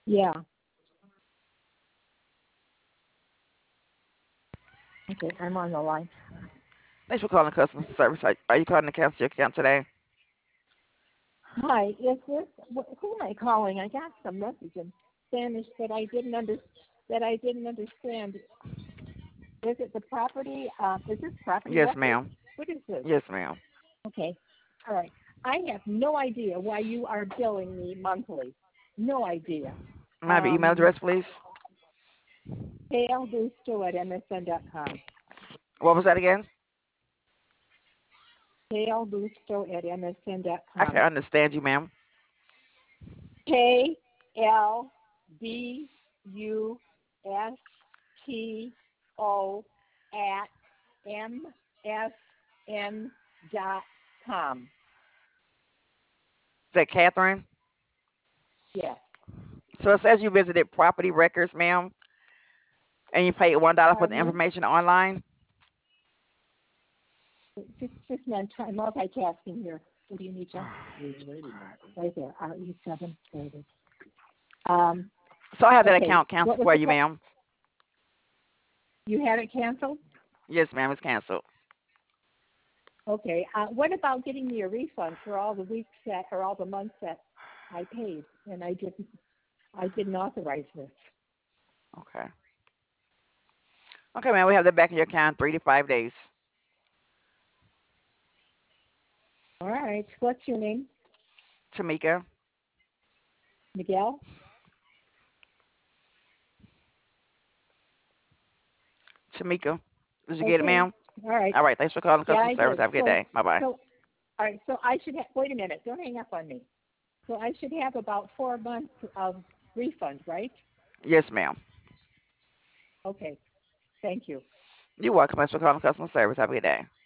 Yeah. Okay, I'm on the line. Thanks for calling customer service. Are you calling to cancel your account today? Hi, is this who am I calling? I got some message in Spanish that I didn't understand. Is it the property? Is this property Yes, records? ma'am. What is this? Yes, ma'am. Okay, all right. I have no idea why you are billing me monthly. No idea. May I have your email Um, address, please? KLBusto@msn.com. What was that again? I KLBusto@msn.com. can't understand you, ma'am. KLBusto at msn.com. Is that Catherine? Yes. So it says you visited property records, ma'am, and you paid $1 for the Pardon me? information online. Just I'm multitasking here. What do you need, John? Right there. RE7. There it is. Um, So I have that okay. account What canceled was for the you, ma'am. You had it canceled? Yes, ma'am, it's canceled. Okay. What about getting me a refund for all the weeks that or all the months that I paid and I didn't authorize this? Okay. Okay, ma'am, we have that back in your account 3 to 5 days. All right. What's your name? Tamika. Miguel? Tamika. Did you get it, Okay. ma'am? All right. All right. Thanks for calling Yeah, customer I service. did. Have a good So day. Bye bye. so all right, so I should wait a minute, don't hang up on me. So I should have about 4 months of refund, right? Yes, ma'am. Okay. Thank you. You're welcome. Thanks for calling customer service. Have a good day.